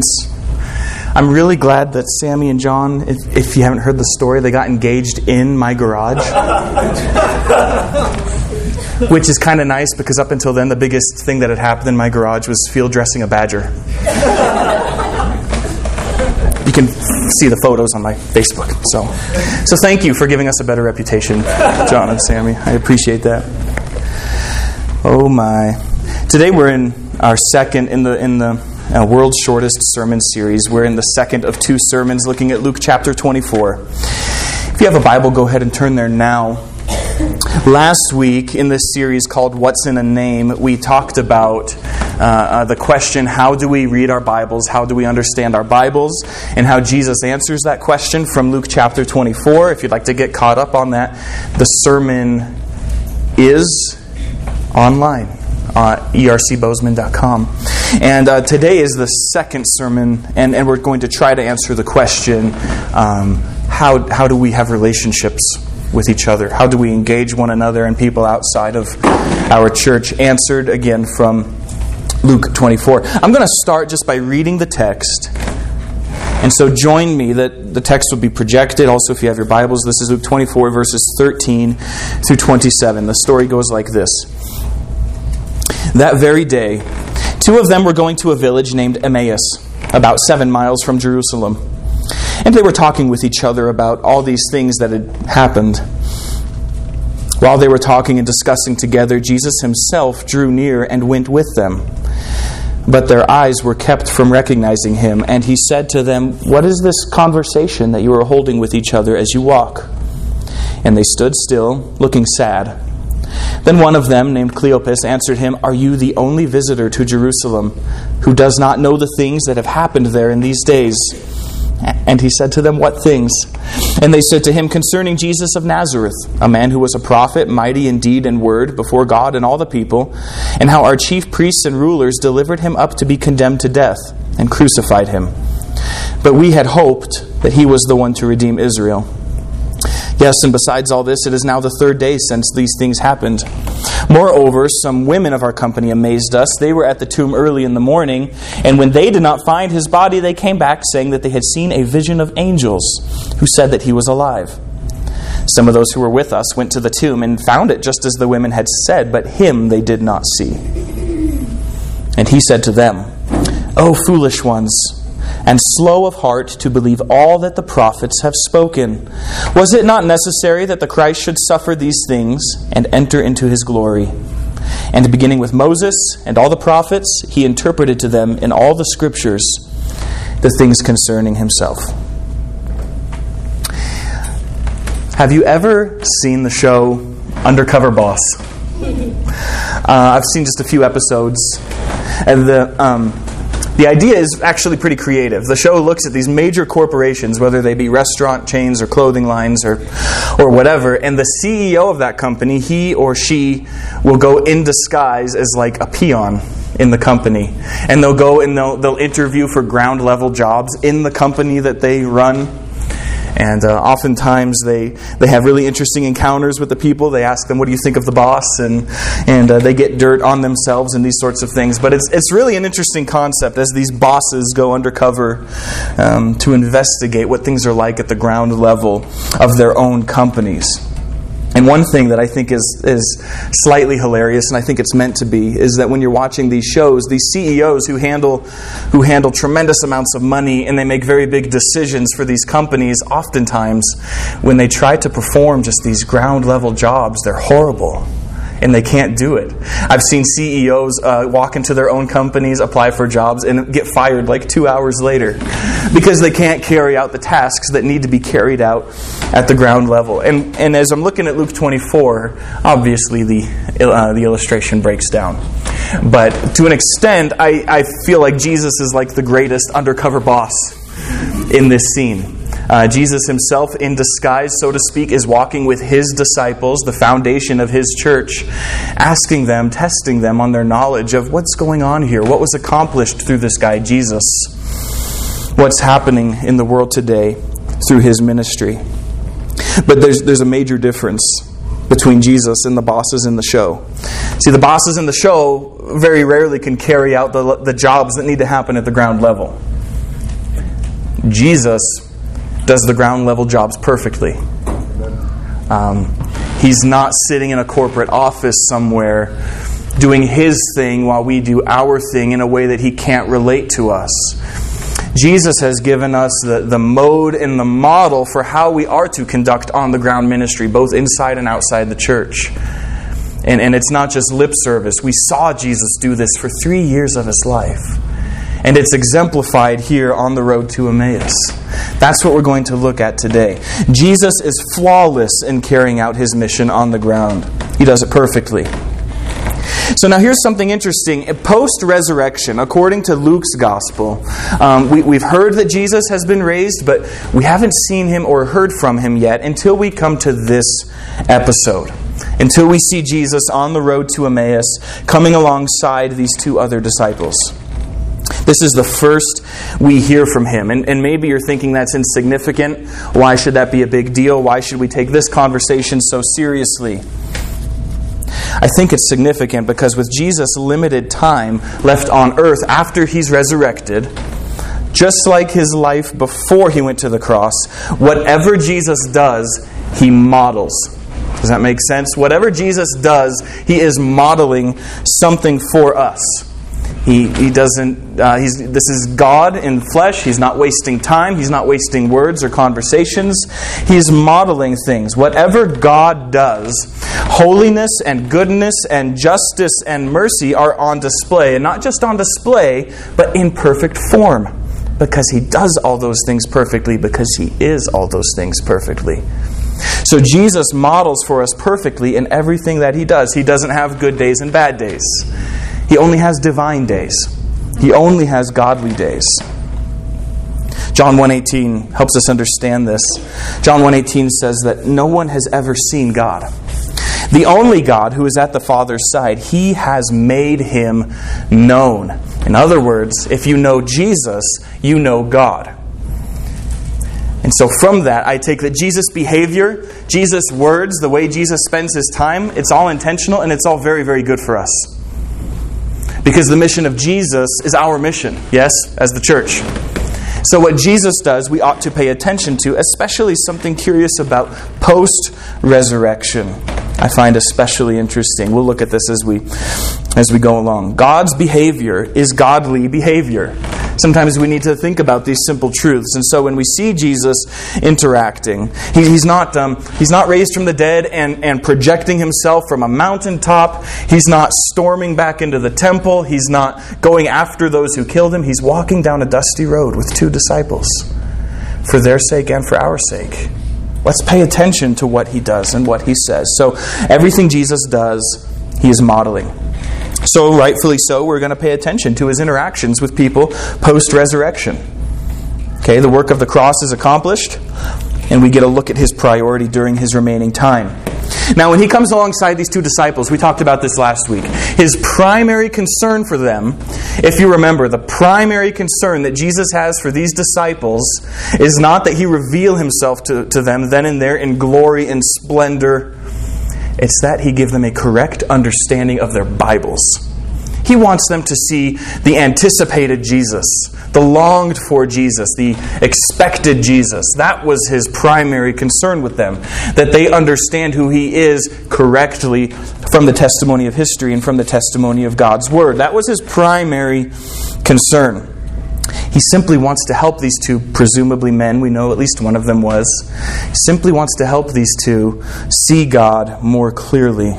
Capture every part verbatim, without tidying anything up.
announcements. I'm really glad that Sammy and John, if, if you haven't heard the story, they got engaged in my garage. Which is kind of nice because up until then, the biggest thing that had happened in my garage was field dressing a badger. You can see the photos on my Facebook. So, so thank you for giving us a better reputation, John and Sammy. I appreciate that. Oh my! Today we're in our second in the in the uh, world's shortest sermon series. We're in the second of two sermons, looking at Luke chapter twenty-four. If you have a Bible, go ahead and turn there now. Last week in this series called "What's in a Name," we talked about uh, uh, the question: how do we read our Bibles? How do we understand our Bibles? And how Jesus answers that question from Luke chapter twenty-four. If you'd like to get caught up on that, the sermon is online, uh, e r c bozeman dot com. And uh, today is the second sermon, and, and we're going to try to answer the question, um, how how do we have relationships with each other? How do we engage one another and people outside of our church? Answered again from Luke twenty-four. I'm going to start just by reading the text. And so join me. That the text will be projected. Also, if you have your Bibles, this is Luke twenty-four, verses thirteen through twenty-seven. The story goes like this. That very day, two of them were going to a village named Emmaus, about seven miles from Jerusalem. And they were talking with each other about all these things that had happened. While they were talking and discussing together, Jesus himself drew near and went with them. But their eyes were kept from recognizing him, and he said to them, "What is this conversation that you are holding with each other as you walk?" And they stood still, looking sad. Then one of them, named Cleopas, answered him, "Are you the only visitor to Jerusalem who does not know the things that have happened there in these days?" And he said to them, "What things?" And they said to him, "Concerning Jesus of Nazareth, a man who was a prophet, mighty in deed and word before God and all the people, and how our chief priests and rulers delivered him up to be condemned to death and crucified him. But we had hoped that he was the one to redeem Israel. Yes, and besides all this, it is now the third day since these things happened. Moreover, some women of our company amazed us. They were at the tomb early in the morning, and when they did not find his body, they came back saying that they had seen a vision of angels who said that he was alive. Some of those who were with us went to the tomb and found it just as the women had said, but him they did not see." And he said to them, "O foolish ones, and slow of heart to believe all that the prophets have spoken. Was it not necessary that the Christ should suffer these things and enter into his glory? And beginning with Moses and all the prophets, he interpreted to them in all the scriptures the things concerning himself." Have you ever seen the show Undercover Boss? uh, I've seen just a few episodes. And the... Um, The idea is actually pretty creative. The show looks at these major corporations, whether they be restaurant chains or clothing lines or or whatever, and the C E O of that company, he or she will go in disguise as like a peon in the company. And they'll go and they'll, they'll interview for ground level jobs in the company that they run. And uh, oftentimes they, they have really interesting encounters with the people. They ask them, "What do you think of the boss?" And and uh, they get dirt on themselves and these sorts of things. But it's it's really an interesting concept as these bosses go undercover um, to investigate what things are like at the ground level of their own companies. And one thing that I think is is slightly hilarious, and I think it's meant to be, is that when you're watching these shows, these C E Os who handle who handle tremendous amounts of money and they make very big decisions for these companies, oftentimes when they try to perform just these ground level jobs, they're horrible. And they can't do it. I've seen C E Os uh, walk into their own companies, apply for jobs, and get fired like two hours later because they can't carry out the tasks that need to be carried out at the ground level. And and as I'm looking at Luke twenty-four, obviously the uh, the illustration breaks down. But to an extent, I, I feel like Jesus is like the greatest undercover boss in this scene. Uh, Jesus himself, in disguise, so to speak, is walking with his disciples, the foundation of his church, asking them, testing them on their knowledge of what's going on here, what was accomplished through this guy, Jesus, what's happening in the world today through his ministry. But there's there's a major difference between Jesus and the bosses in the show. See, the bosses in the show very rarely can carry out the the jobs that need to happen at the ground level. Jesus does the ground level jobs perfectly. Um, he's not sitting in a corporate office somewhere doing his thing while we do our thing in a way that he can't relate to us. Jesus has given us the, the mode and the model for how we are to conduct on-the-ground ministry, both inside and outside the church. And, and it's not just lip service. We saw Jesus do this for three years of his life. And it's exemplified here on the road to Emmaus. That's what we're going to look at today. Jesus is flawless in carrying out his mission on the ground. He does it perfectly. So now here's something interesting. Post-resurrection, according to Luke's gospel, um, we, we've heard that Jesus has been raised, but we haven't seen him or heard from him yet until we come to this episode. Until we see Jesus on the road to Emmaus coming alongside these two other disciples. This is the first we hear from him. And, and maybe you're thinking that's insignificant. Why should that be a big deal? Why should we take this conversation so seriously? I think it's significant because with Jesus' limited time left on earth after he's resurrected, just like his life before he went to the cross, whatever Jesus does, he models. Does that make sense? Whatever Jesus does, he is modeling something for us. He he doesn't. Uh, he's this is God in flesh. He's not wasting time. He's not wasting words or conversations. He's modeling things. Whatever God does, holiness and goodness and justice and mercy are on display, and not just on display, but in perfect form, because he does all those things perfectly. Because he is all those things perfectly. So Jesus models for us perfectly in everything that he does. He doesn't have good days and bad days. He only has divine days. He only has godly days. John one eighteen helps us understand this. John one eighteen says that no one has ever seen God. The only God who is at the Father's side, he has made him known. In other words, if you know Jesus, you know God. And so from that, I take that Jesus' behavior, Jesus' words, the way Jesus spends his time, it's all intentional and it's all very, very good for us. Because the mission of Jesus is our mission, yes, as the church. So what Jesus does, we ought to pay attention to, especially something curious about post-resurrection. I find especially interesting. We'll look at this as we as we go along. God's behavior is godly behavior. Sometimes we need to think about these simple truths. And so when we see Jesus interacting, he, he's not um, he's not raised from the dead and, and projecting himself from a mountaintop. He's not storming back into the temple. He's not going after those who killed him. He's walking down a dusty road with two disciples for their sake and for our sake. Let's pay attention to what he does and what he says. So everything Jesus does, he is modeling. So rightfully so, we're going to pay attention to his interactions with people post-resurrection. Okay, the work of the cross is accomplished, and we get a look at his priority during his remaining time. Now, when he comes alongside these two disciples, we talked about this last week, his primary concern for them, if you remember, the primary concern that Jesus has for these disciples is not that he reveal himself to, to them then and there in glory and splendor. It's that he give them a correct understanding of their Bibles. He wants them to see the anticipated Jesus, the longed for Jesus, the expected Jesus. That was his primary concern with them, that they understand who he is correctly from the testimony of history and from the testimony of God's Word. That was his primary concern. He simply wants to help these two, presumably men, we know at least one of them was, he simply wants to help these two see God more clearly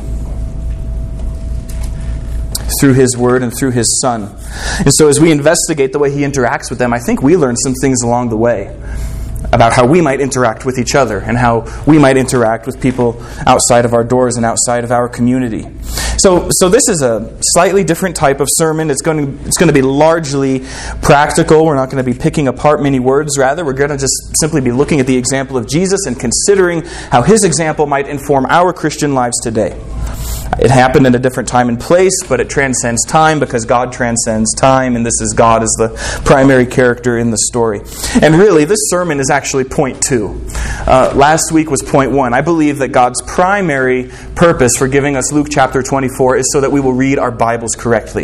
through his Word and through his Son. And so as we investigate the way he interacts with them, I think we learn some things along the way about how we might interact with each other and how we might interact with people outside of our doors and outside of our community. So, so this is a slightly different type of sermon. It's going to it's going to be largely practical. We're not going to be picking apart many words. Rather, we're going to just simply be looking at the example of Jesus and considering how his example might inform our Christian lives today. It happened in a different time and place, but it transcends time because God transcends time, and this is God as the primary character in the story. And really, this sermon is actually point two. Uh, last week was point one. I believe that God's primary purpose for giving us Luke chapter twenty-four is so that we will read our Bibles correctly.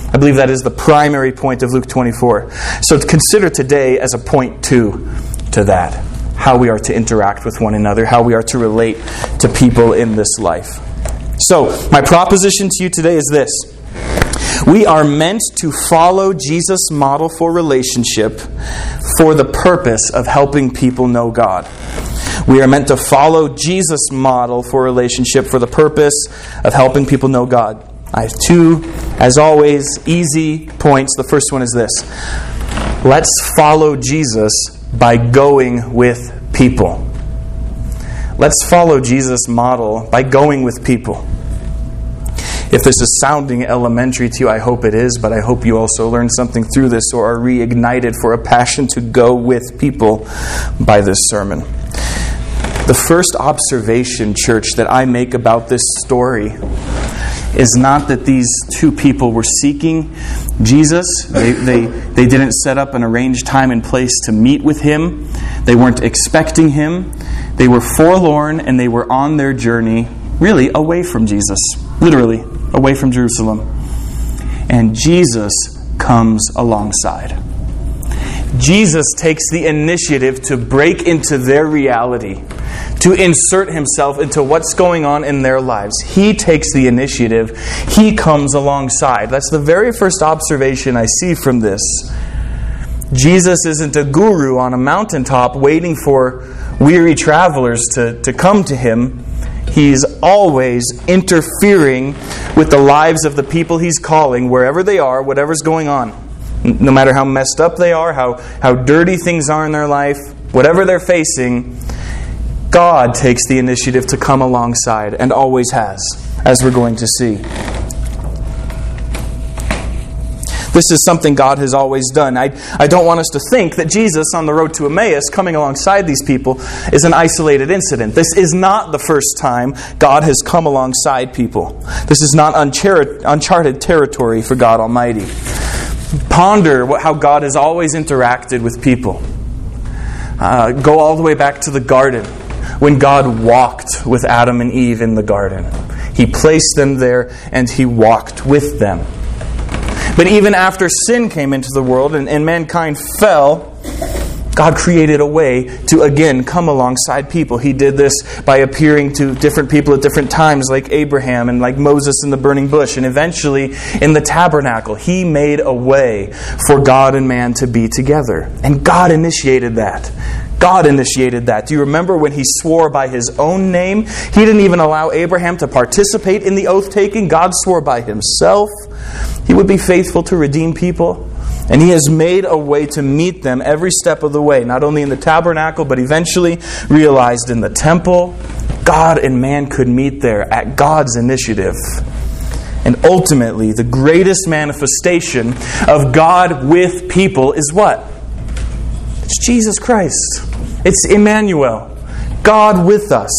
I believe that is the primary point of Luke twenty-four. So consider today as a point two to that. How we are to interact with one another, how we are to relate to people in this life. So, my proposition to you today is this. We are meant to follow Jesus' model for relationship for the purpose of helping people know God. We are meant to follow Jesus' model for relationship for the purpose of helping people know God. I have two, as always, easy points. The first one is this. Let's follow Jesus by going with people. Let's follow Jesus' model by going with people. If this is sounding elementary to you, I hope it is, but I hope you also learned something through this or are reignited for a passion to go with people by this sermon. The first observation, church, that I make about this story is not that these two people were seeking Jesus. They, they, they didn't set up an arranged time and place to meet with Him. They weren't expecting Him. They were forlorn and they were on their journey, really, away from Jesus. Literally, away from Jerusalem. And Jesus comes alongside. Jesus takes the initiative to break into their reality, to insert Himself into what's going on in their lives. He takes the initiative. He comes alongside. That's the very first observation I see from this. Jesus isn't a guru on a mountaintop waiting for weary travelers to, to come to Him. He's always interfering with the lives of the people He's calling, wherever they are, whatever's going on. No matter how messed up they are, how, how dirty things are in their life, whatever they're facing, God takes the initiative to come alongside, and always has, as we're going to see. This is something God has always done. I, I don't want us to think that Jesus on the road to Emmaus coming alongside these people is an isolated incident. This is not the first time God has come alongside people. This is not unchar- uncharted territory for God Almighty. Ponder what, how God has always interacted with people. Uh, go all the way back to the garden, when God walked with Adam and Eve in the garden. He placed them there and He walked with them. But even after sin came into the world and, and mankind fell, God created a way to again come alongside people. He did this by appearing to different people at different times, like Abraham and like Moses in the burning bush, and eventually in the tabernacle. He made a way for God and man to be together. And God initiated that. God initiated that. Do you remember when He swore by His own name? He didn't even allow Abraham to participate in the oath-taking. God swore by Himself He would be faithful to redeem people. And He has made a way to meet them every step of the way, not only in the tabernacle, but eventually realized in the temple. God and man could meet there at God's initiative. And ultimately, the greatest manifestation of God with people is what? It's Jesus Christ. It's Emmanuel, God with us.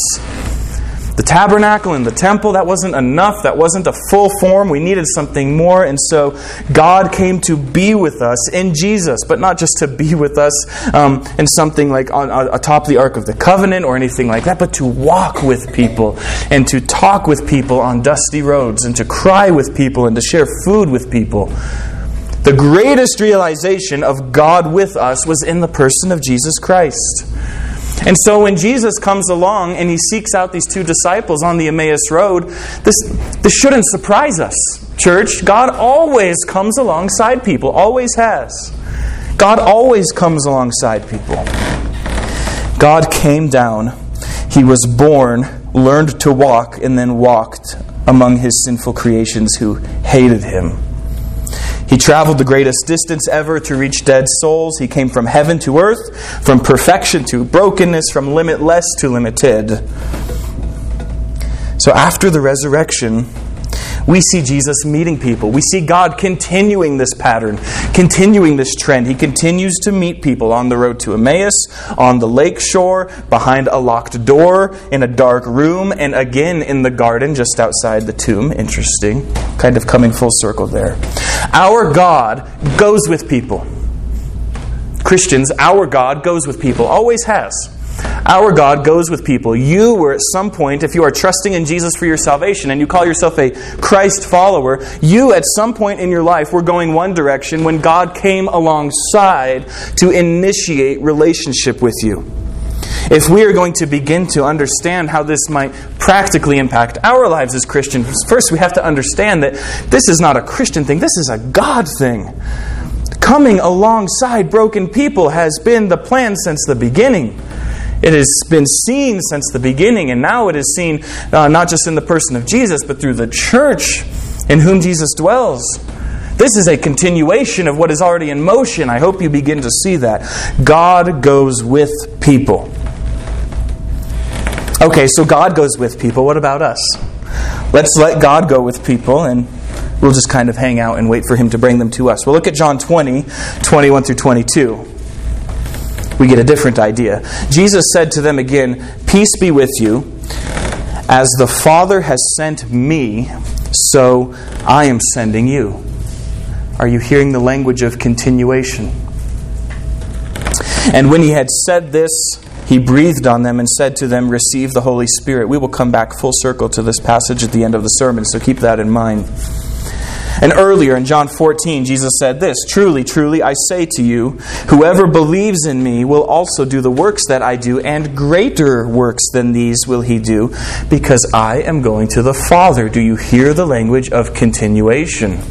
The tabernacle and the temple, that wasn't enough. That wasn't a full form. We needed something more. And so God came to be with us in Jesus, but not just to be with us um, in something like on, on atop the Ark of the Covenant or anything like that, but to walk with people and to talk with people on dusty roads and to cry with people and to share food with people. The greatest realization of God with us was in the person of Jesus Christ. And so when Jesus comes along and He seeks out these two disciples on the Emmaus Road, this, this shouldn't surprise us, church. God always comes alongside people, always has. God always comes alongside people. God came down, He was born, learned to walk, and then walked among His sinful creations who hated Him. He traveled the greatest distance ever to reach dead souls. He came from heaven to earth, from perfection to brokenness, from limitless to limited. So after the resurrection, we see Jesus meeting people. We see God continuing this pattern, continuing this trend. He continues to meet people on the road to Emmaus, on the lake shore, behind a locked door, in a dark room, and again in the garden just outside the tomb. Interesting. Kind of coming full circle there. Our God goes with people. Christians, our God goes with people. Always has. Our God goes with people. You were at some point, if you are trusting in Jesus for your salvation and you call yourself a Christ follower, you at some point in your life were going one direction when God came alongside to initiate relationship with you. If we are going to begin to understand how this might practically impact our lives as Christians, first we have to understand that this is not a Christian thing, this is a God thing. Coming alongside broken people has been the plan since the beginning. It has been seen since the beginning, and now it is seen uh, not just in the person of Jesus, but through the church in whom Jesus dwells. This is a continuation of what is already in motion. I hope you begin to see that. God goes with people. Okay, so God goes with people. What about us? Let's let God go with people, and we'll just kind of hang out and wait for Him to bring them to us. Well, look at John twenty, twenty-one through twenty-two. We get a different idea. Jesus said to them again, "Peace be with you. As the Father has sent me, so I am sending you." Are you hearing the language of continuation? And when He had said this, He breathed on them and said to them, "Receive the Holy Spirit." We will come back full circle to this passage at the end of the sermon, so keep that in mind. And earlier in John fourteen, Jesus said this, "Truly, truly, I say to you, whoever believes in me will also do the works that I do, and greater works than these will he do, because I am going to the Father." Do you hear the language of continuation?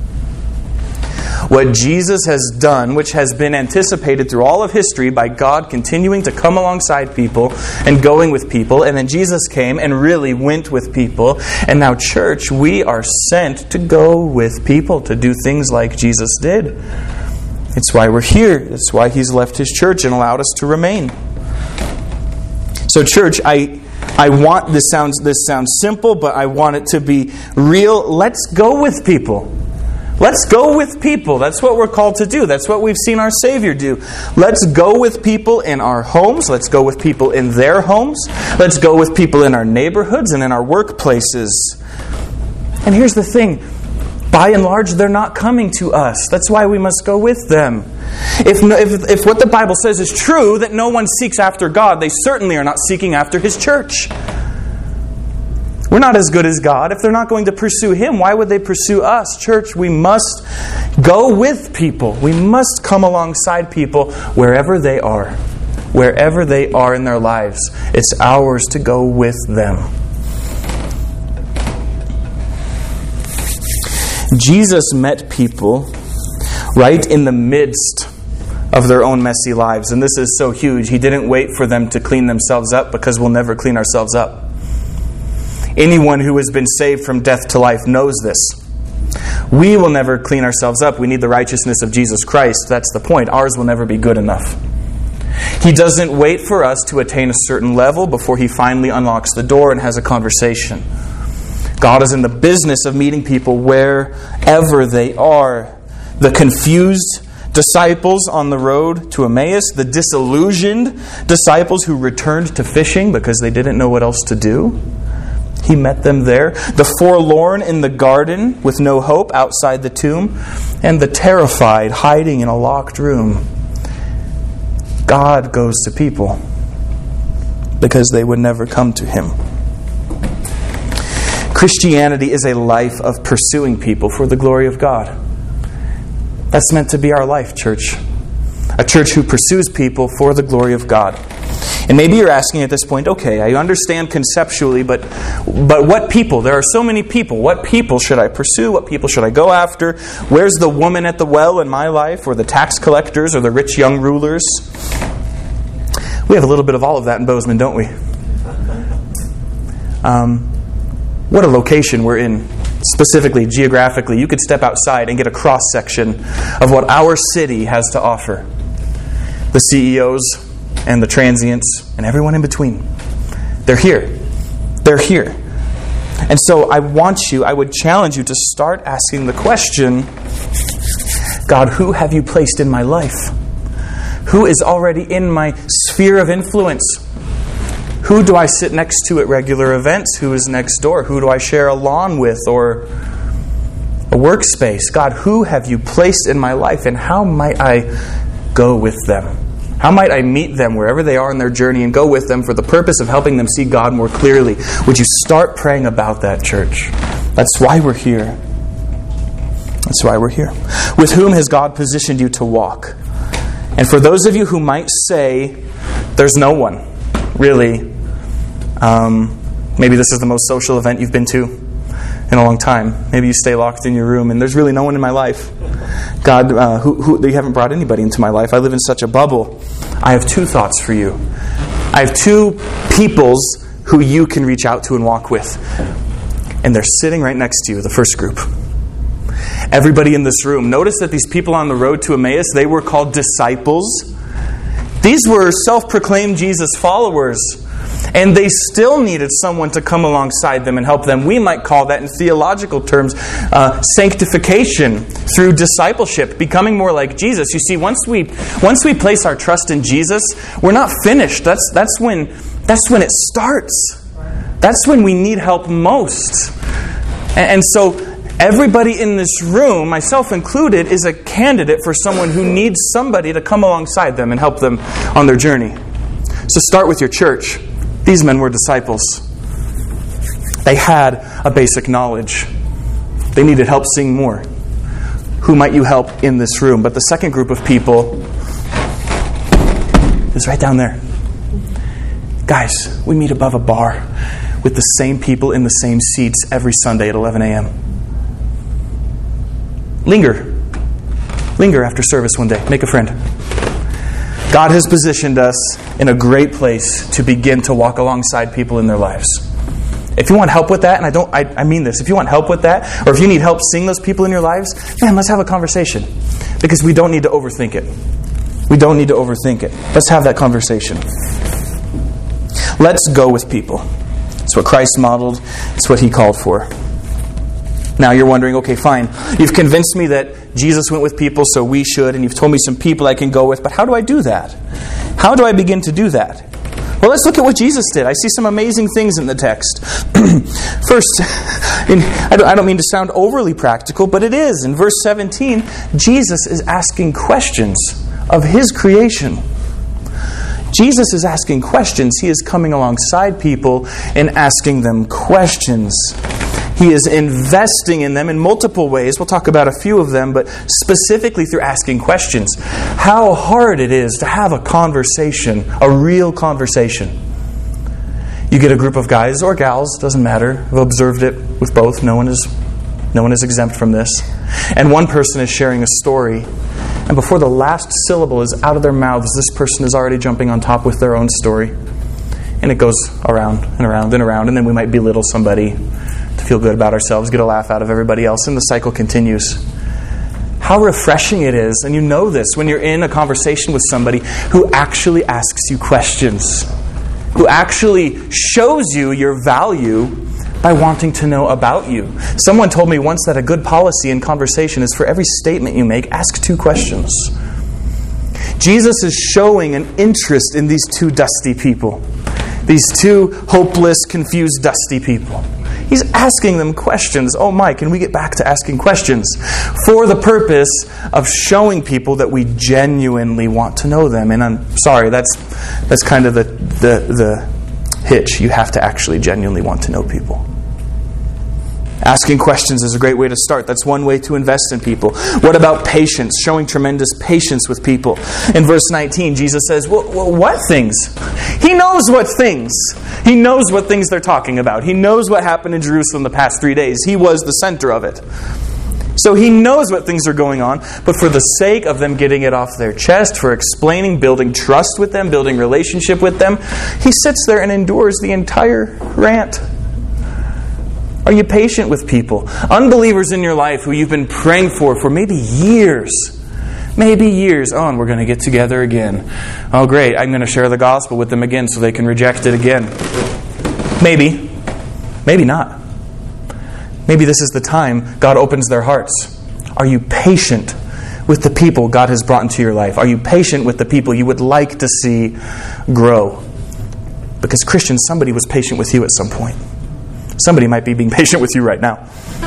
What Jesus has done, which has been anticipated through all of history by God continuing to come alongside people and going with people, and then Jesus came and really went with people, and now church, we are sent to go with people, to do things like Jesus did. It's why we're here. It's why He's left His church and allowed us to remain. So church, I I want, this sounds this sounds simple, but I want it to be real. Let's go with people. Let's go with people. That's what we're called to do. That's what we've seen our Savior do. Let's go with people in our homes. Let's go with people in their homes. Let's go with people in our neighborhoods and in our workplaces. And here's the thing. By and large, they're not coming to us. That's why we must go with them. If, if, if what the Bible says is true, that no one seeks after God, they certainly are not seeking after His church. We're not as good as God. If they're not going to pursue Him, why would they pursue us? Church, we must go with people. We must come alongside people wherever they are. Wherever they are in their lives. It's ours to go with them. Jesus met people right in the midst of their own messy lives. And this is so huge. He didn't wait for them to clean themselves up, because we'll never clean ourselves up. Anyone who has been saved from death to life knows this. We will never clean ourselves up. We need the righteousness of Jesus Christ. That's the point. Ours will never be good enough. He doesn't wait for us to attain a certain level before He finally unlocks the door and has a conversation. God is in the business of meeting people wherever they are. The confused disciples on the road to Emmaus, the disillusioned disciples who returned to fishing because they didn't know what else to do. He met them there. The forlorn in the garden with no hope outside the tomb, and the terrified hiding in a locked room. God goes to people because they would never come to Him. Christianity is a life of pursuing people for the glory of God. That's meant to be our life, church. A church who pursues people for the glory of God. And maybe you're asking at this point, okay, I understand conceptually, but but what people? There are so many people. What people should I pursue? What people should I go after? Where's the woman at the well in my life? Or the tax collectors? Or the rich young rulers? We have a little bit of all of that in Bozeman, don't we? Um, what a location we're in. Specifically, geographically, you could step outside and get a cross-section of what our city has to offer. The C E Os and the transients and everyone in between. They're here. They're here. And so I want you, I would challenge you to start asking the question, God, who have you placed in my life? Who is already in my sphere of influence? Who do I sit next to at regular events? Who is next door? Who do I share a lawn with or a workspace? God, who have you placed in my life, and how might I go with them? How might I meet them wherever they are in their journey and go with them for the purpose of helping them see God more clearly? Would you start praying about that, church? That's why we're here. That's why we're here. With whom has God positioned you to walk? And for those of you who might say, there's no one, really, um, maybe this is the most social event you've been to in a long time. Maybe you stay locked in your room and there's really no one in my life. God, uh, who, who, you haven't brought anybody into my life. I live in such a bubble. I have two thoughts for you. I have two peoples who you can reach out to and walk with. And they're sitting right next to you, the first group. Everybody in this room. Notice that these people on the road to Emmaus, they were called disciples. These were self-proclaimed Jesus followers. And they still needed someone to come alongside them and help them. We might call that in theological terms uh, sanctification through discipleship, becoming more like Jesus. You see, once we once we place our trust in Jesus, we're not finished. That's that's when that's when it starts. That's when we need help most. And, and so everybody in this room, myself included, is a candidate for someone who needs somebody to come alongside them and help them on their journey. So start with your church. These men were disciples. They had a basic knowledge. They needed help seeing more. Who might you help in this room? But the second group of people is right down there. Guys, we meet above a bar with the same people in the same seats every Sunday at eleven a.m. Linger. Linger after service one day. Make a friend. God has positioned us in a great place to begin to walk alongside people in their lives. If you want help with that, and I don't, I, I mean this, if you want help with that, or if you need help seeing those people in your lives, man, let's have a conversation. Because we don't need to overthink it. We don't need to overthink it. Let's have that conversation. Let's go with people. It's what Christ modeled. It's what He called for. Now you're wondering, okay, fine. You've convinced me that Jesus went with people, so we should, and you've told me some people I can go with, but how do I do that? How do I begin to do that? Well, let's look at what Jesus did. I see some amazing things in the text. First, in, I, don't, I don't mean to sound overly practical, but it is. In verse seventeen, Jesus is asking questions of His creation. Jesus is asking questions. He is coming alongside people and asking them questions. He is investing in them in multiple ways. We'll talk about a few of them, but specifically through asking questions. How hard it is to have a conversation, a real conversation. You get a group of guys or gals, doesn't matter. I've observed it with both. No one is, no one is exempt from this. And one person is sharing a story, and before the last syllable is out of their mouths, this person is already jumping on top with their own story. And it goes around and around and around, and then we might belittle somebody to feel good about ourselves, get a laugh out of everybody else, and the cycle continues. How refreshing it is, and you know this, when you're in a conversation with somebody who actually asks you questions, who actually shows you your value by wanting to know about you. Someone told me once that a good policy in conversation is for every statement you make, ask two questions. Jesus is showing an interest in these two dusty people. These two hopeless, confused, dusty people. He's asking them questions. Oh my, can we get back to asking questions? For the purpose of showing people that we genuinely want to know them. And I'm sorry, that's that's kind of the, the, the hitch. You have to actually genuinely want to know people. Asking questions is a great way to start. That's one way to invest in people. What about patience? Showing tremendous patience with people. In verse nineteen, Jesus says, well, well, what things? He knows what things. He knows what things they're talking about. He knows what happened in Jerusalem the past three days. He was the center of it. So He knows what things are going on, but for the sake of them getting it off their chest, for explaining, building trust with them, building relationship with them, He sits there and endures the entire rant. Are you patient with people? Unbelievers in your life who you've been praying for for maybe years. Maybe years. Oh, and we're going to get together again. Oh, great. I'm going to share the gospel with them again so they can reject it again. Maybe. Maybe not. Maybe this is the time God opens their hearts. Are you patient with the people God has brought into your life? Are you patient with the people you would like to see grow? Because Christians, somebody was patient with you at some point. Somebody might be being patient with you right now.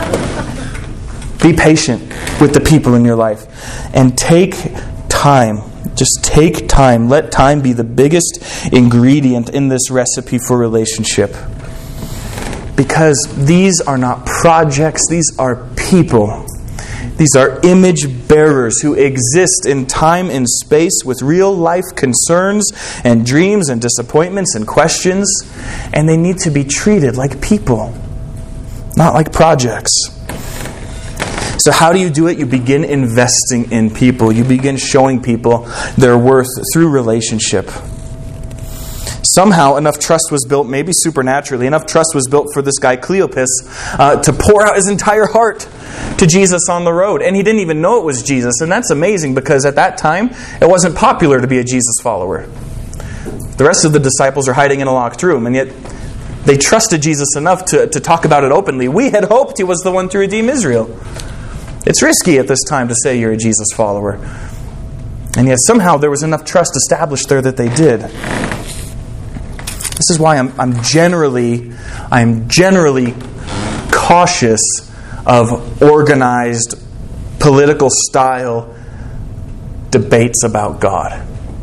Be patient with the people in your life. And take time Just take time. Let time be the biggest ingredient in this recipe for relationship. Because these are not projects, these are people. These are image bearers who exist in time and space with real life concerns and dreams and disappointments and questions. And they need to be treated like people, not like projects. So how do you do it? You begin investing in people. You begin showing people their worth through relationship. Somehow enough trust was built, maybe supernaturally, enough trust was built for this guy Cleopas uh, to pour out his entire heart to Jesus on the road. And he didn't even know it was Jesus. And that's amazing because at that time, it wasn't popular to be a Jesus follower. The rest of the disciples are hiding in a locked room, and yet they trusted Jesus enough to, to talk about it openly. We had hoped he was the one to redeem Israel. It's risky at this time to say you're a Jesus follower. And yet somehow there was enough trust established there that they did. This is why I'm, I'm generally, I'm generally cautious of organized political style debates about God.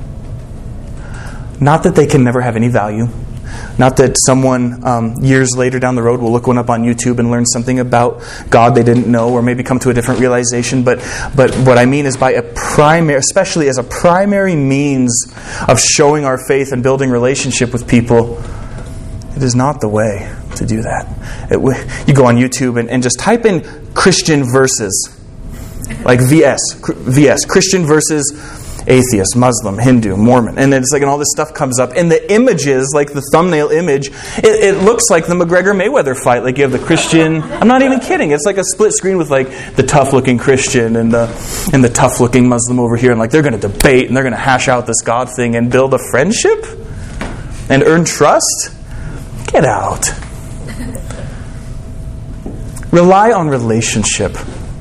Not that they can never have any value. Not that someone um, years later down the road will look one up on YouTube and learn something about God they didn't know, or maybe come to a different realization. But but what I mean is by a primary, especially as a primary means of showing our faith and building relationship with people, it is not the way to do that. It, you go on YouTube and, and just type in Christian verses, like V S, V S, Christian verses. Atheist, Muslim, Hindu, Mormon. And then it's like, and all this stuff comes up. And the images, like the thumbnail image, it, it looks like the McGregor-Mayweather fight. Like you have the Christian, I'm not even kidding. It's like a split screen with like the tough-looking Christian and the and the tough-looking Muslim over here. And like they're going to debate and they're going to hash out this God thing and build a friendship and earn trust. Get out. Rely on relationship.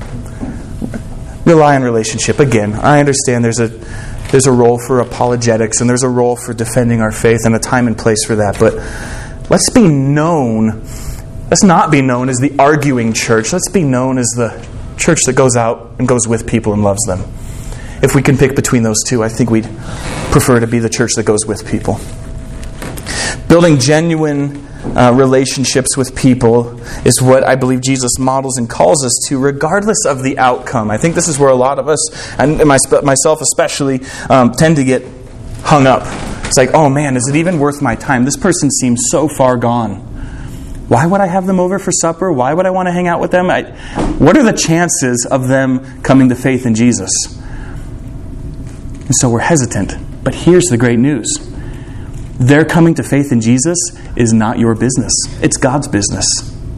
Rely on relationship. Again, I understand there's a there's a role for apologetics and there's a role for defending our faith and a time and place for that. But let's be known. Let's not be known as the arguing church. Let's be known as the church that goes out and goes with people and loves them. If we can pick between those two, I think we'd prefer to be the church that goes with people. Building genuine Uh, relationships with people is what I believe Jesus models and calls us to, regardless of the outcome. I think this is where a lot of us, and my, myself especially, um, tend to get hung up. It's like, oh man, is it even worth my time? This person seems so far gone. Why would I have them over for supper? Why would I want to hang out with them? I, what are the chances of them coming to faith in Jesus? And so we're hesitant. But here's the great news. Their coming to faith in Jesus is not your business. It's God's business.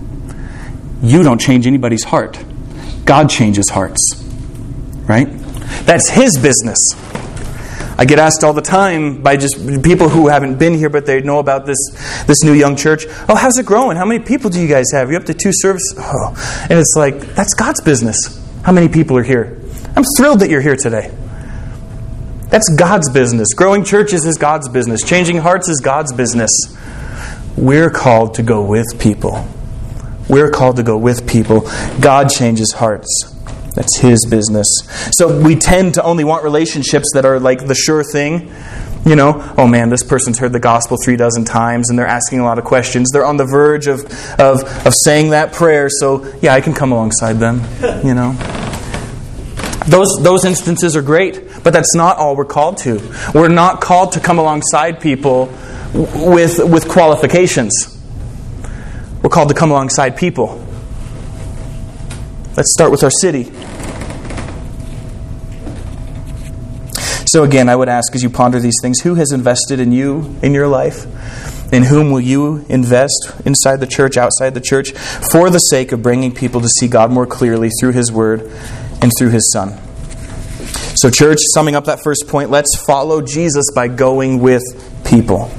You don't change anybody's heart. God changes hearts. Right? That's His business. I get asked all the time by just people who haven't been here, but they know about this, this new young church. Oh, how's it growing? How many people do you guys have? You're up to two services? Oh. And it's like, that's God's business. How many people are here? I'm thrilled that you're here today. That's God's business. Growing churches is God's business. Changing hearts is God's business. We're called to go with people. We're called to go with people. God changes hearts. That's His business. So we tend to only want relationships that are like the sure thing. You know, oh man, this person's heard the gospel three dozen times and they're asking a lot of questions. They're on the verge of, of, of saying that prayer, so yeah, I can come alongside them, you know. Those those instances are great, but that's not all we're called to. We're not called to come alongside people with with qualifications. We're called to come alongside people. Let's start with our city. So again, I would ask as you ponder these things, who has invested in you in your life? In whom will you invest inside the church, outside the church, for the sake of bringing people to see God more clearly through His Word and through His Son? So church, summing up that first point, let's follow Jesus by going with people.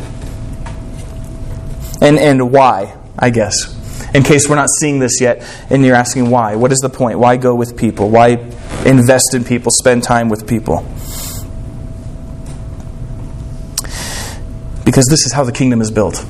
And and why, I guess. In case we're not seeing this yet and you're asking why. What is the point? Why go with people? Why invest in people? Spend time with people? Because this is how the kingdom is built.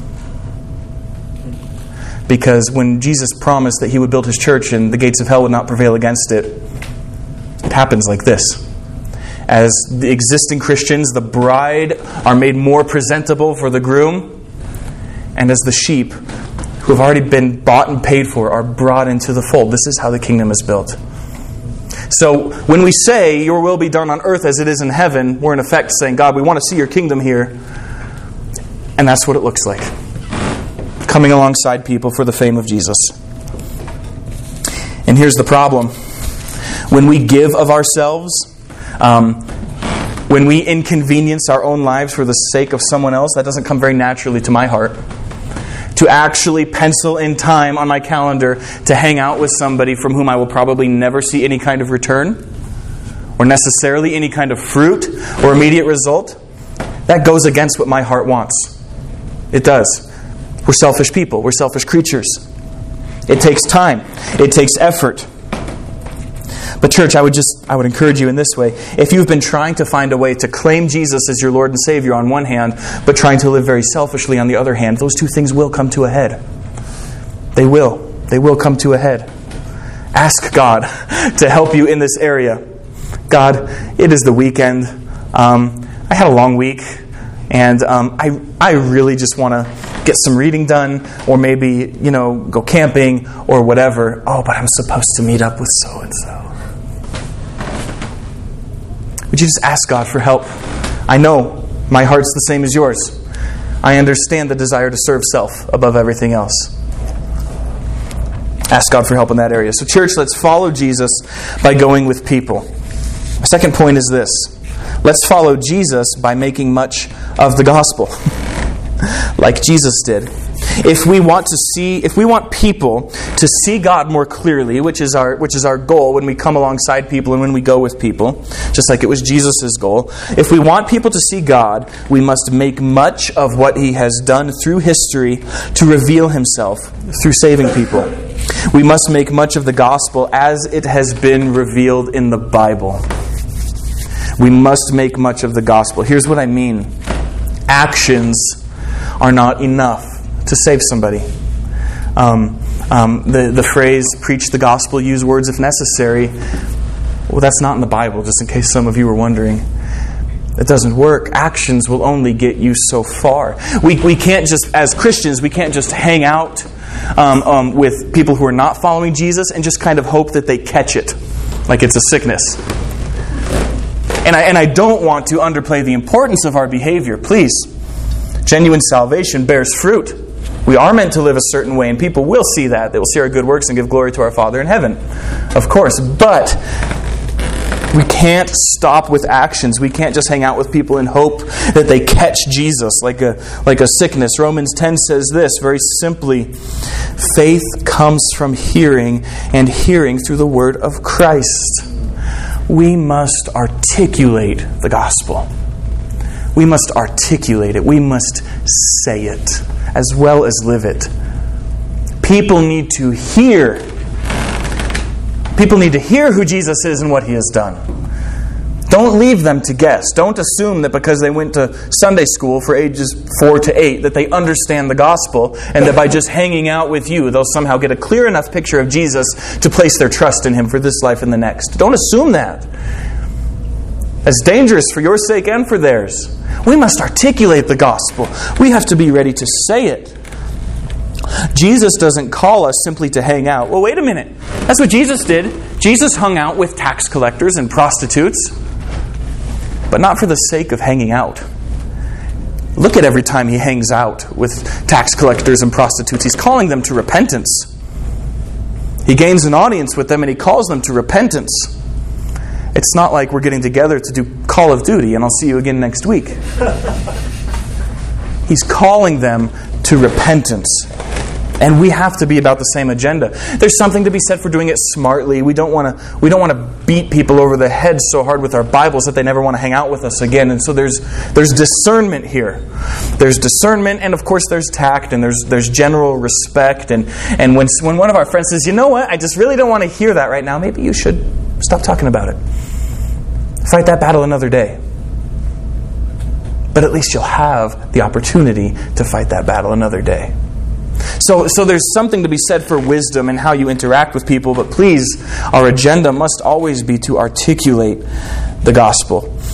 Because when Jesus promised that He would build His church and the gates of hell would not prevail against it, it happens like this. as the existing Christians, the bride, are made more presentable for the groom, and as the sheep, who have already been bought and paid for, are brought into the fold. This is how the kingdom is built. So when we say, your will be done on earth as it is in heaven, we're in effect saying, God, we want to see your kingdom here. And that's what it looks like. Coming alongside people for the fame of Jesus. And here's the problem. When we give of ourselves, um, when we inconvenience our own lives for the sake of someone else, that doesn't come very naturally to my heart. To actually pencil in time on my calendar to hang out with somebody from whom I will probably never see any kind of return or necessarily any kind of fruit or immediate result, that goes against what my heart wants. It does. We're selfish people. We're selfish creatures. It takes time. It takes effort. But church, I would just I would encourage you in this way. If you've been trying to find a way to claim Jesus as your Lord and Savior on one hand, but trying to live very selfishly on the other hand, those two things will come to a head. They will. They will come to a head. Ask God to help you in this area. God, it is the weekend. Um, I had a long week, and um, I I really just want to get some reading done, or maybe, you know, go camping or whatever. Oh, but I'm supposed to meet up with so-and-so. Would you just ask God for help? I know my heart's the same as yours. I understand the desire to serve self above everything else. Ask God for help in that area. So church, let's follow Jesus by going with people. My second point is this. Let's follow Jesus by making much of the gospel. Like Jesus did. If we want to see, if we want people to see God more clearly, which is our which is our goal when we come alongside people and when we go with people, just like it was Jesus' goal, if we want people to see God, we must make much of what He has done through history to reveal Himself through saving people. We must make much of the gospel as it has been revealed in the Bible. We must make much of the gospel. Here's what I mean. Actions are not enough to save somebody. Um, um, the, the phrase, preach the gospel, use words if necessary, well, that's not in the Bible, just in case some of you were wondering. It doesn't work. Actions will only get you so far. We we can't just, as Christians, we can't just hang out um, um, with people who are not following Jesus and just kind of hope that they catch it, like it's a sickness. And I, and I don't want to underplay the importance of our behavior, please. Genuine salvation bears fruit. We are meant to live a certain way, and people will see that. They will see our good works and give glory to our Father in heaven. Of course. But we can't stop with actions. We can't just hang out with people and hope that they catch Jesus like a, like a sickness. Romans ten says this very simply. Faith comes from hearing, and hearing through the word of Christ. We must articulate the gospel. We must articulate it. We must say it as well as live it. People need to hear. People need to hear who Jesus is and what He has done. Don't leave them to guess. Don't assume that because they went to Sunday school for ages four to eight that they understand the gospel and that by just hanging out with you they'll somehow get a clear enough picture of Jesus to place their trust in Him for this life and the next. Don't assume that. That's dangerous for your sake and for theirs. We must articulate the gospel. We have to be ready to say it. Jesus doesn't call us simply to hang out. Well, wait a minute. That's what Jesus did. Jesus hung out with tax collectors and prostitutes, but not for the sake of hanging out. Look at every time He hangs out with tax collectors and prostitutes. He's calling them to repentance. He gains an audience with them and He calls them to repentance. It's not like we're getting together to do Call of Duty and I'll see you again next week. He's calling them to repentance. And we have to be about the same agenda. There's something to be said for doing it smartly. We don't want to we don't want to beat people over the head so hard with our Bibles that they never want to hang out with us again. And so there's there's discernment here. There's discernment, and of course there's tact, and there's there's general respect. And, and when when one of our friends says, you know what, I just really don't want to hear that right now, maybe you should stop talking about it. Fight that battle another day. But at least you'll have the opportunity to fight that battle another day. So, so there's something to be said for wisdom and how you interact with people, but please, our agenda must always be to articulate the gospel.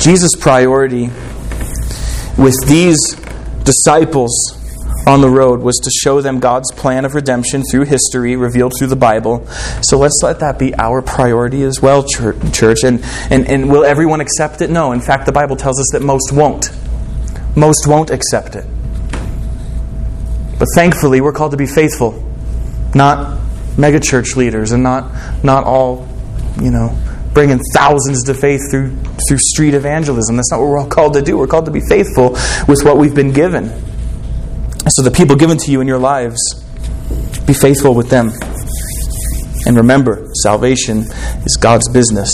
Jesus' priority with these disciples on the road was to show them God's plan of redemption through history revealed through the Bible. So let's let that be our priority as well, church. And, and, and will everyone accept it? No. In fact, the Bible tells us that most won't. Most won't accept it. But thankfully, we're called to be faithful. Not megachurch leaders and not not all, you know, bringing thousands to faith through through street evangelism. That's not what we're all called to do. We're called to be faithful with what we've been given. So the people given to you in your lives, be faithful with them. And remember, salvation is God's business.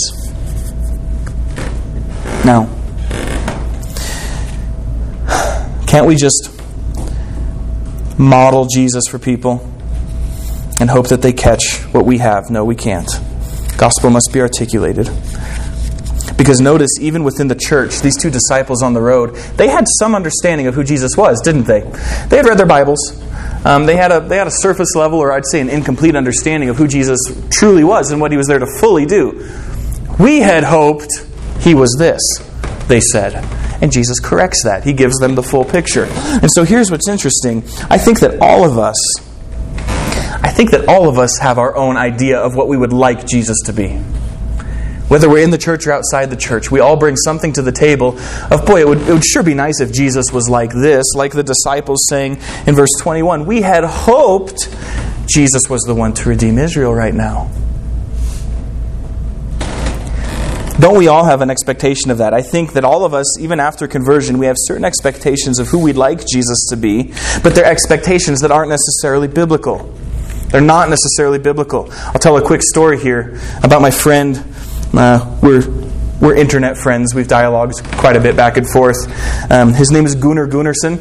Now, can't we just model Jesus for people and hope that they catch what we have? No, we can't. Gospel must be articulated. Because notice, even within the church, these two disciples on the road, they had some understanding of who Jesus was, didn't they? They had read their Bibles. Um, they had a they had a surface level, or I'd say an incomplete understanding of who Jesus truly was and what He was there to fully do. We had hoped He was this, they said. And Jesus corrects that. He gives them the full picture. And so here's what's interesting. I think that all of us, I think that all of us have our own idea of what we would like Jesus to be. Whether we're in the church or outside the church, we all bring something to the table of, boy, it would, it would sure be nice if Jesus was like this, like the disciples saying in verse twenty-one, we had hoped Jesus was the one to redeem Israel right now. Don't we all have an expectation of that? I think that all of us, even after conversion, we have certain expectations of who we'd like Jesus to be, but they're expectations that aren't necessarily biblical. They're not necessarily biblical. I'll tell a quick story here about my friend. Uh, we're we're internet friends. We've dialogued quite a bit back and forth. Um, his name is Gunnar Gunnarsson,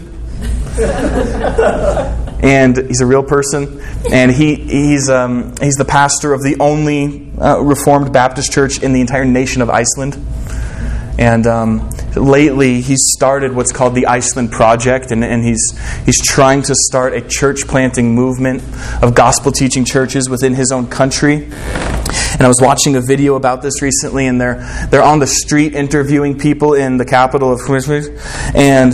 and he's a real person. And he he's um, he's the pastor of the only uh, Reformed Baptist church in the entire nation of Iceland. And um, lately, he's started what's called the Iceland Project, and, and he's he's trying to start a church planting movement of gospel teaching churches within his own country. And I was watching a video about this recently, and they're they're on the street interviewing people in the capital of and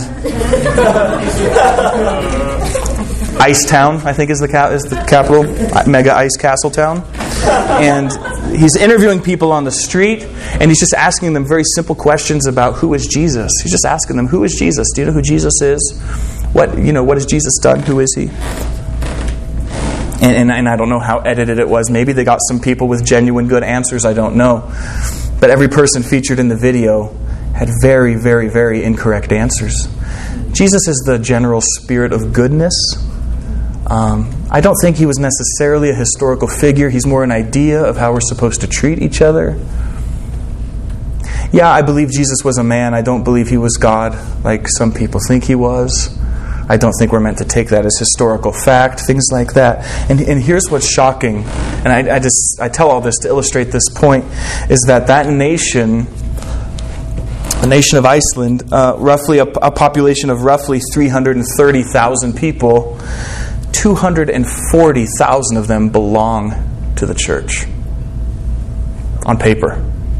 Icetown, I think is the cap- is the capital, mega ice castle town. And he's interviewing people on the street, and he's just asking them very simple questions about who is Jesus. He's just asking them, who is Jesus? Do you know who Jesus is? What you know? What has Jesus done? Who is He? And, and, and I don't know how edited it was. Maybe they got some people with genuine good answers. I don't know. But every person featured in the video had very, very, very incorrect answers. Jesus is the general spirit of goodness. Um, I don't think He was necessarily a historical figure. He's more an idea of how we're supposed to treat each other. Yeah, I believe Jesus was a man. I don't believe He was God like some people think He was. I don't think we're meant to take that as historical fact, things like that. And, and here's what's shocking, and I, I just I tell all this to illustrate this point, is that that nation, the nation of Iceland, uh, roughly a, a population of roughly three hundred thirty thousand people, two hundred forty thousand of them belong to the church on paper.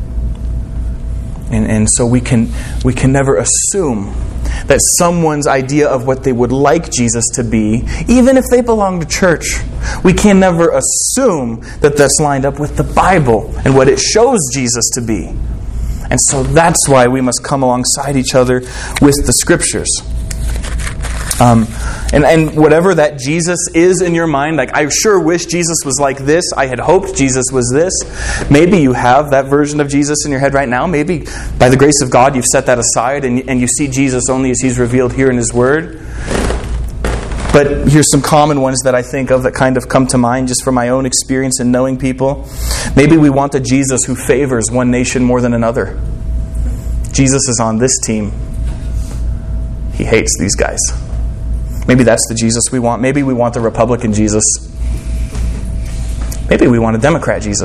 And, and so we can we can never assume that someone's idea of what they would like Jesus to be, even if they belong to church, we can never assume that that's lined up with the Bible and what it shows Jesus to be. And so that's why we must come alongside each other with the Scriptures. Um, and, and whatever that Jesus is in your mind, like, I sure wish Jesus was like this. I had hoped Jesus was this. Maybe you have that version of Jesus in your head right now. Maybe by the grace of God you've set that aside and, and you see Jesus only as He's revealed here in His Word. But here's some common ones that I think of that kind of come to mind just from my own experience in knowing people. Maybe we want a Jesus who favors one nation more than another. Jesus is on this team. He hates these guys. Maybe that's the Jesus we want. Maybe we want the Republican Jesus. Maybe we want a Democrat Jesus.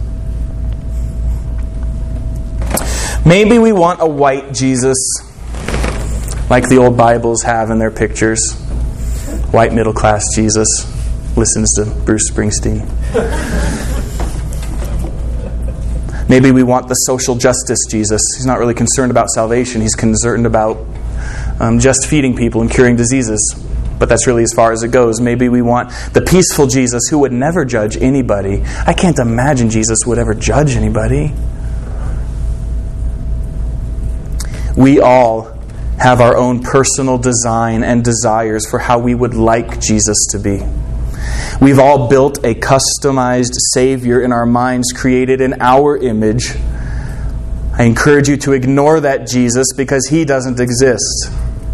Maybe we want a white Jesus, like the old Bibles have in their pictures. White middle-class Jesus listens to Bruce Springsteen. Maybe we want the social justice Jesus. He's not really concerned about salvation. He's concerned about um, just feeding people and curing diseases. But that's really as far as it goes. Maybe we want the peaceful Jesus who would never judge anybody. I can't imagine Jesus would ever judge anybody. We all have our own personal design and desires for how we would like Jesus to be. We've all built a customized Savior in our minds, created in our image. I encourage you to ignore that Jesus because He doesn't exist.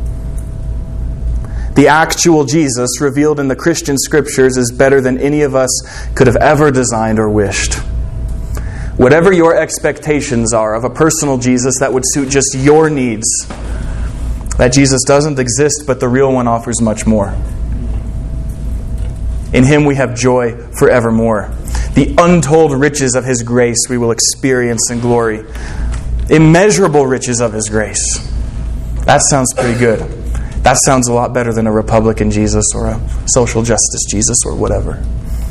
The actual Jesus revealed in the Christian Scriptures is better than any of us could have ever designed or wished. Whatever your expectations are of a personal Jesus that would suit just your needs, that Jesus doesn't exist, but the real one offers much more. In Him we have joy forevermore. The untold riches of His grace we will experience in glory. Immeasurable riches of His grace. That sounds pretty good. That sounds a lot better than a Republican Jesus or a social justice Jesus or whatever.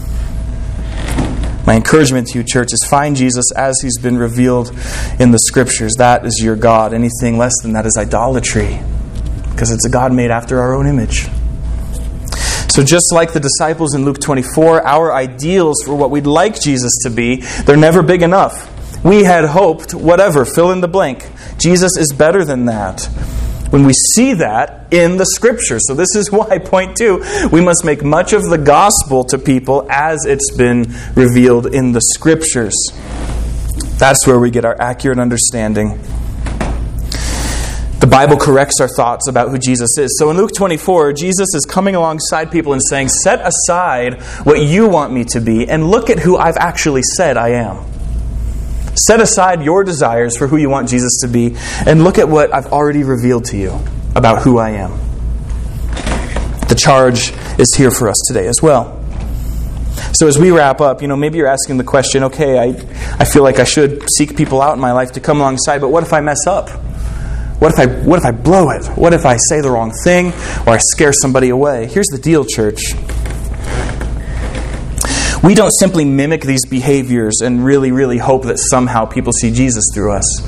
My encouragement to you, church, is find Jesus as He's been revealed in the Scriptures. That is your God. Anything less than that is idolatry, because it's a God made after our own image. So just like the disciples in Luke twenty-four, our ideals for what we'd like Jesus to be, they're never big enough. We had hoped, whatever, fill in the blank. Jesus is better than that. When we see that in the Scriptures. So this is why, point two, we must make much of the gospel to people as it's been revealed in the Scriptures. That's where we get our accurate understanding. The Bible corrects our thoughts about who Jesus is. So in Luke twenty-four, Jesus is coming alongside people and saying, set aside what you want me to be and look at who I've actually said I am. Set aside your desires for who you want Jesus to be and look at what I've already revealed to you about who I am. The charge is here for us today as well. So as we wrap up, you know, maybe you're asking the question, okay, I, I feel like I should seek people out in my life to come alongside, but what if I mess up? What if I what if I blow it? What if I say the wrong thing or I scare somebody away? Here's the deal, church. We don't simply mimic these behaviors and really, really hope that somehow people see Jesus through us.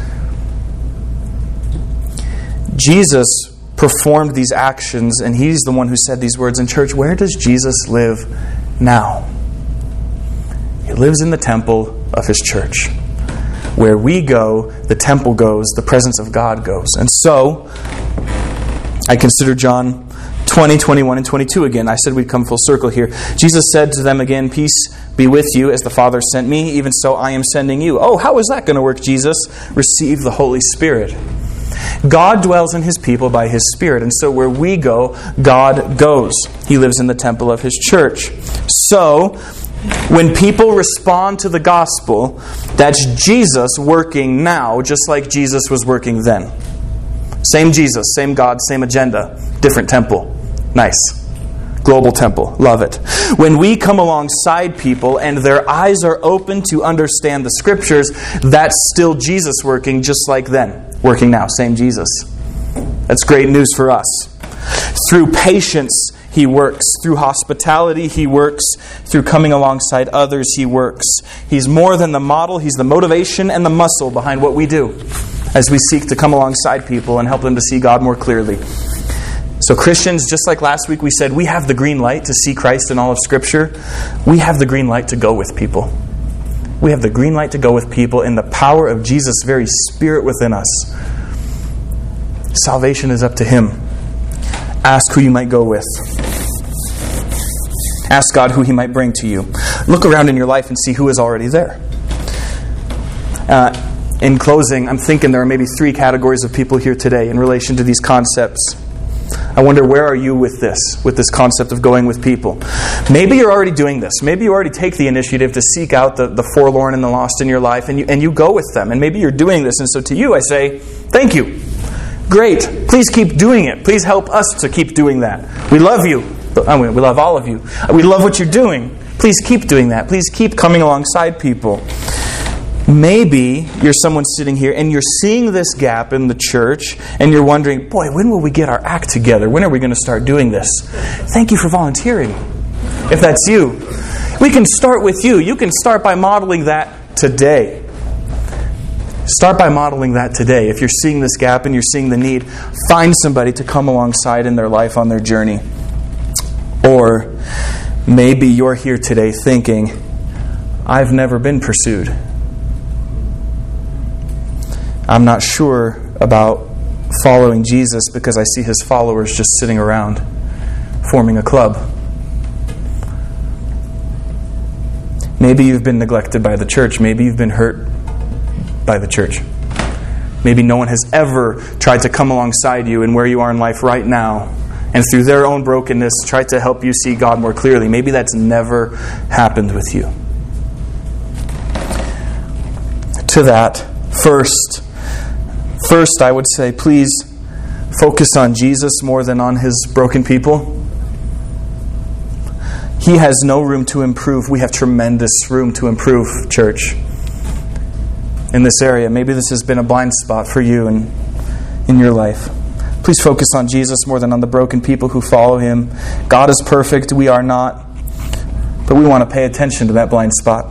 Jesus performed these actions, and He's the one who said these words. In church, where does Jesus live now? He lives in the temple of His church. Where we go, the temple goes, the presence of God goes. And so, I consider John twenty, twenty-one, and twenty-two again. I said we'd come full circle here. Jesus said to them again, peace be with you, as the Father sent me, even so I am sending you. Oh, how is that going to work, Jesus? Receive the Holy Spirit. God dwells in His people by His Spirit, and so where we go, God goes. He lives in the temple of His church. So, when people respond to the gospel, that's Jesus working now, just like Jesus was working then. Same Jesus, same God, same agenda, different temple. Nice. Global temple. Love it. When we come alongside people and their eyes are open to understand the Scriptures, that's still Jesus working just like then. Working now. Same Jesus. That's great news for us. Through patience, He works. Through hospitality, He works. Through coming alongside others, He works. He's more than the model. He's the motivation and the muscle behind what we do as we seek to come alongside people and help them to see God more clearly. So Christians, just like last week we said, we have the green light to see Christ in all of Scripture. We have the green light to go with people. We have the green light to go with people in the power of Jesus' very Spirit within us. Salvation is up to Him. Ask who you might go with. Ask God who He might bring to you. Look around in your life and see who is already there. Uh, in closing, I'm thinking there are maybe three categories of people here today in relation to these concepts. I wonder, where are you with this, with this concept of going with people? Maybe you're already doing this. Maybe you already take the initiative to seek out the, the forlorn and the lost in your life, and you, and you go with them. And maybe you're doing this, and so to you I say, thank you. Great. Please keep doing it. Please help us to keep doing that. We love you. I mean, we love all of you. We love what you're doing. Please keep doing that. Please keep coming alongside people. Maybe you're someone sitting here and you're seeing this gap in the church and you're wondering, boy, when will we get our act together? When are we going to start doing this? Thank you for volunteering. If that's you, we can start with you. You can start by modeling that today. Start by modeling that today. If you're seeing this gap and you're seeing the need, find somebody to come alongside in their life on their journey. Or maybe you're here today thinking, I've never been pursued. I'm not sure about following Jesus because I see his followers just sitting around, forming a club. Maybe you've been neglected by the church. Maybe you've been hurt by the church. Maybe no one has ever tried to come alongside you in where you are in life right now, and through their own brokenness try to help you see God more clearly. Maybe that's never happened with you. To that, first, first I would say, please focus on Jesus more than on his broken people. He has no room to improve. We have tremendous room to improve, church, in this area. Maybe this has been a blind spot for you in, in your life. Please focus on Jesus more than on the broken people who follow him. God is perfect. We are not. But we want to pay attention to that blind spot.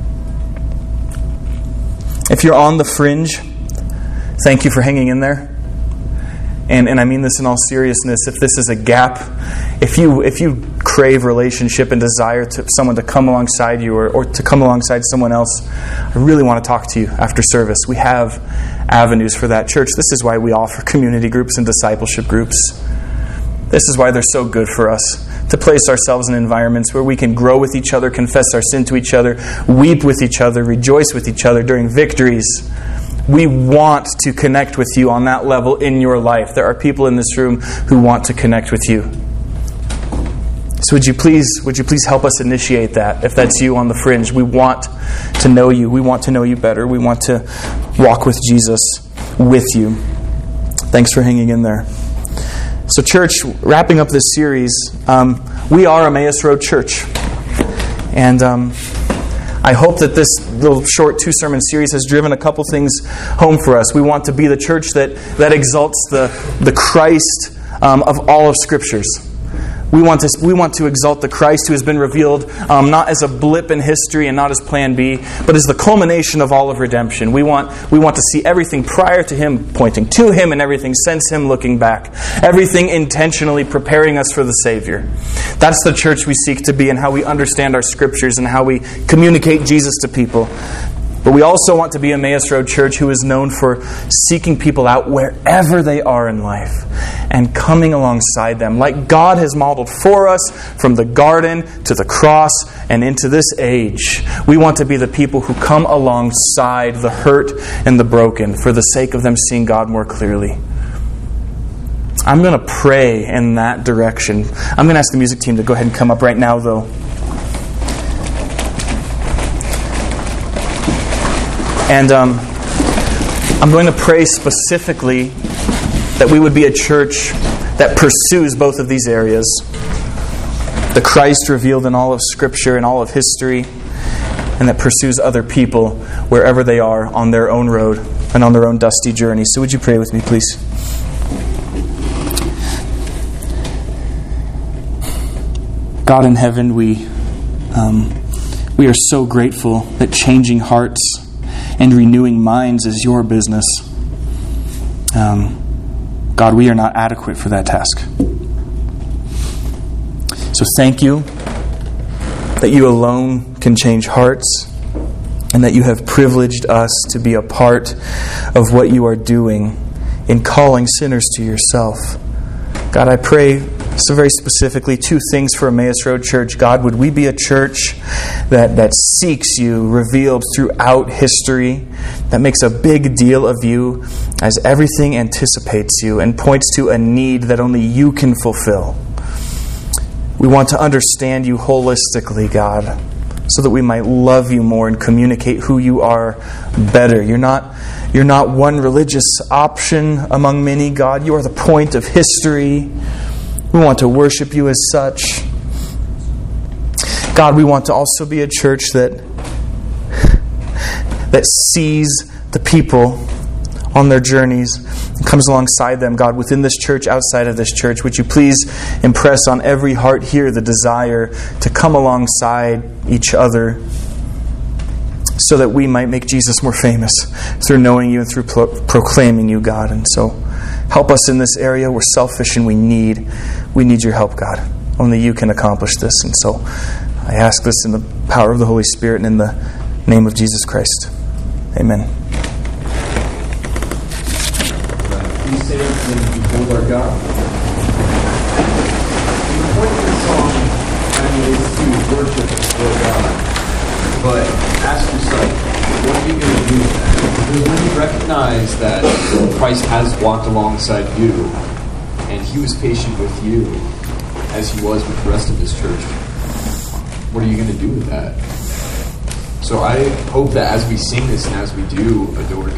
If you're on the fringe, thank you for hanging in there. And and I mean this in all seriousness. If this is a gap, if you if you crave relationship and desire to someone to come alongside you or, or to come alongside someone else, I really want to talk to you after service. We have avenues for that. Church, this is why we offer community groups and discipleship groups. This is why they're so good for us, to place ourselves in environments where we can grow with each other, confess our sin to each other, weep with each other, rejoice with each other during victories. We want to connect with you on that level in your life. There are people in this room who want to connect with you. So would you please, would you please help us initiate that? If that's you on the fringe, we want to know you. We want to know you better. We want to walk with Jesus with you. Thanks for hanging in there. So church, wrapping up this series, um, we are Emmaus Road Church. And um, I hope that this little short two-sermon series has driven a couple things home for us. We want to be the church that, that exalts the, the Christ um, of all of Scriptures. We want to we want to exalt the Christ who has been revealed um, not as a blip in history and not as plan B, but as the culmination of all of redemption. We want we want to see everything prior to him pointing to him and everything since him looking back. Everything intentionally preparing us for the Savior. That's the church we seek to be and how we understand our Scriptures and how we communicate Jesus to people. But we also want to be a Emmaus Road Church who is known for seeking people out wherever they are in life and coming alongside them, like God has modeled for us from the garden to the cross and into this age. We want to be the people who come alongside the hurt and the broken for the sake of them seeing God more clearly. I'm going to pray in that direction. I'm going to ask the music team to go ahead and come up right now, though. And um, I'm going to pray specifically that we would be a church that pursues both of these areas. The Christ revealed in all of Scripture and all of history, and that pursues other people wherever they are on their own road and on their own dusty journey. So would you pray with me, please? God in heaven, we um, we are so grateful that changing hearts and renewing minds is your business. Um, God, we are not adequate for that task. So thank you that you alone can change hearts and that you have privileged us to be a part of what you are doing in calling sinners to yourself. God, I pray so very specifically two things for Emmaus Road Church. God, would we be a church that, that seeks you revealed throughout history, that makes a big deal of you as everything anticipates you and points to a need that only you can fulfill. We want to understand you holistically, God, so that we might love you more and communicate who you are better. You're not, you're not one religious option among many, God. You are the point of history. We want to worship you as such. God, we want to also be a church that that sees the people on their journeys and comes alongside them. God, within this church, outside of this church, would you please impress on every heart here the desire to come alongside each other so that we might make Jesus more famous through knowing you and through pro- proclaiming you, God. And so help us in this area. We're selfish and we need, we need your help, God. Only you can accomplish this. And so I ask this in the power of the Holy Spirit and in the name of Jesus Christ. Amen. Please stand and behold our God. The point of this song, I mean, is to worship before God. But ask yourself, what are you going to do with that? Because when you recognize that Christ has walked alongside you, and he was patient with you, as he was with the rest of his church, what are you going to do with that? So I hope that as we sing this and as we do adore God,